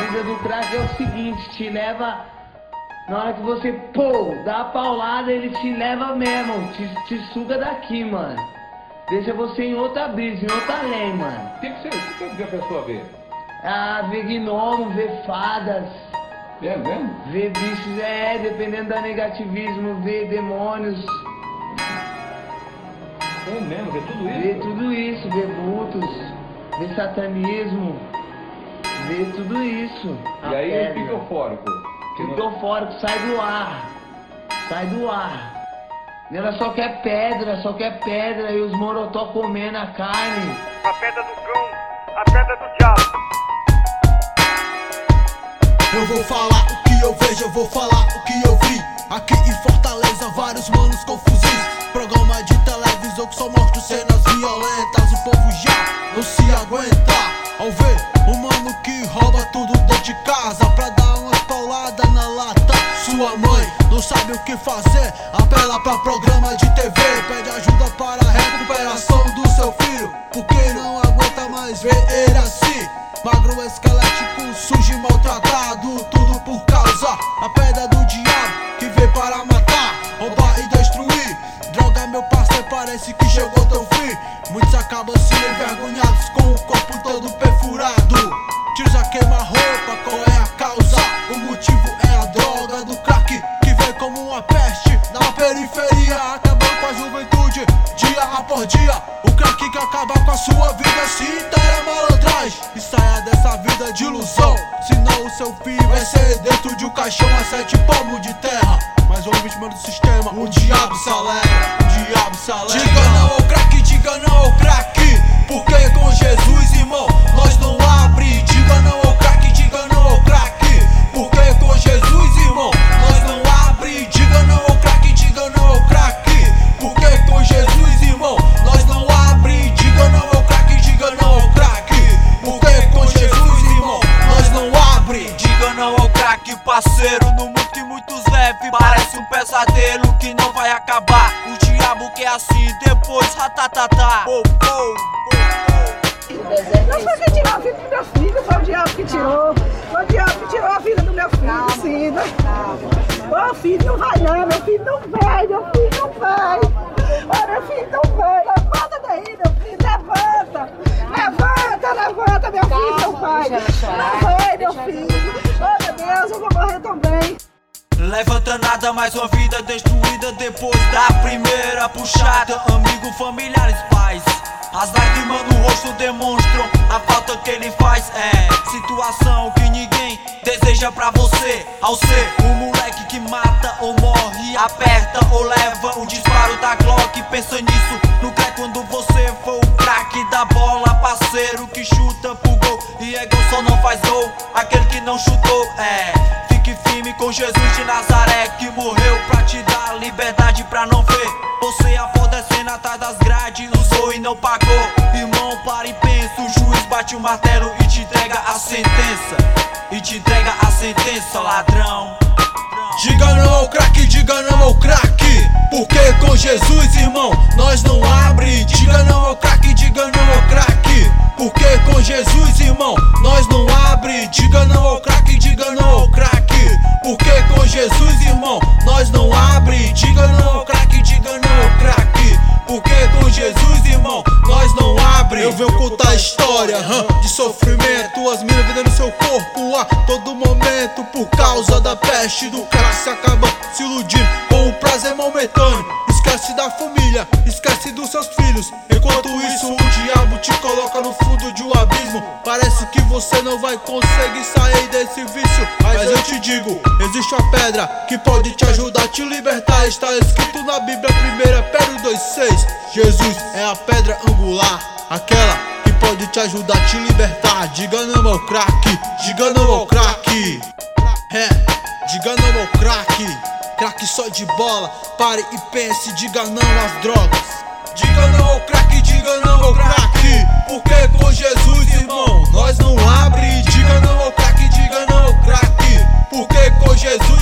brisa do crack é o seguinte, te leva... Na hora que você, dá a paulada, ele te leva mesmo, te suga daqui, mano. Deixa você em outra brisa, em outra lei, mano. O que a pessoa vê? Ah, vê gnomo, vê fadas. É mesmo? Vê bichos, dependendo do negativismo, vê demônios. É mesmo, vê tudo isso? Vê tudo isso, vê vultos, vê satanismo, vê tudo isso. E aí ele fica eufórico. Fica eufórico, sai do ar. Sai do ar. Ela só quer pedra e os morotó comendo a carne. A pedra do cão, a pedra do diabo. Eu vou falar o que eu vejo, eu vou falar o que eu vi. Aqui em Fortaleza, vários manos com fuzis. Programa de televisão que só mostra cenas violentas. O povo já não se aguenta ao ver um mano que rouba tudo dentro de casa pra dar umas pauladas na lata. Sua mãe não sabe o que fazer, apela pra programa de TV, pede ajuda para a recuperação do seu filho, porque não aguenta mais ver ele assim, magro, esquelético, sujo e maltratado. Tudo por causa a pedra do diabo que veio para matar, roubar e destruir. Droga, meu parceiro, parece que chegou teu fim. Muitos acabam se envergonhados com o corpo todo perfurado. Tiros a queima-roupa, qual é a causa? O motivo é a droga do crack que vem como uma peste na periferia, acabando com a juventude dia após dia. O crack que acaba com a sua vida, se inteira malandragem e saia dessa vida de ilusão, senão o seu fim vai ser dentro de um caixão a 7 palmos de terra. Mas o vítima do sistema, o diabo se alegra, o diabo se alegra. Diga não ao crack, diga não ao crack, porque com Jesus, irmão, nós não abre. Diga não ao crack, diga não ao crack, porque com Jesus, irmão, nós não abre. Diga não ao crack, diga não ao crack, porque com Jesus, irmão, nós não abre. Diga não ao crack, diga não ao crack, porque com Jesus, irmão, nós não abre. Diga não ao crack, parceiro, no mundo que muitos leve, parece um pesadelo que não vai acabar. O diabo que é assim, depois ratatatá. Não foi quem tirou a vida do meu filho, foi o diabo que tirou. Foi o diabo que tirou a vida do meu filho, Cida. Ô filho, não vai não, meu filho não vai, meu filho não vai. Ô meu filho não vai, levanta daí, meu filho, levanta. Levanta, meu filho não vai. Não vai, meu filho. Oh meu Deus, eu vou morrer também. Levanta nada, mais uma vida destruída depois da primeira puxada. Amigo, familiares, pais, as lágrimas no rosto demonstram a falta que ele faz. É situação que ninguém deseja pra você, ao ser um moleque que mata ou morre, aperta ou leva o disparo da Glock. Pensa nisso, no que é quando você for o craque da bola, parceiro que chuta pro gol e é gol, só não faz gol aquele que não chutou. Fique firme com Jesus de Nazaré, que morreu pra te dar liberdade pra não ver você apodrecendo atrás das grades. Usou e não pagou, irmão, para e pensa. O juiz bate o martelo e te entrega a sentença. E te entrega a sentença, ladrão. Diga não ao crack, diga não ao crack, porque com Jesus, irmão, nós não abre. Diga não ao crack, diga não ao crack, porque com Jesus, irmão, nós não abre. Diga não ao crack, diga não ao crack, porque com Jesus, irmão, nós não abre. Diga não ao crack, diga não ao crack, porque com Jesus, irmão, nós não abre. Eu venho contar a história de sofrimento, as minas vendendo seu corpo a todo momento por causa da peste do crack. Se acaba se iludindo com o prazer momentâneo, esquece da família, esquece dos seus filhos. Enquanto isso o diabo te coloca no fundo de um abismo. Parece que você não vai conseguir sair desse vício, mas eu te digo, existe uma pedra que pode te ajudar a te libertar. Está escrito na Bíblia, 1 Pedro 2,6. Jesus é a pedra angular, aquela que pode te ajudar a te libertar. Diga não ao crack, diga não ao crack. Diga não ao crack, crack só de bola. Pare e pense, diga não às drogas. Diga não ao crack, diga não ao crack, porque com Jesus, irmão, nós não abre. Diga não ao crack, diga não ao crack, porque com Jesus,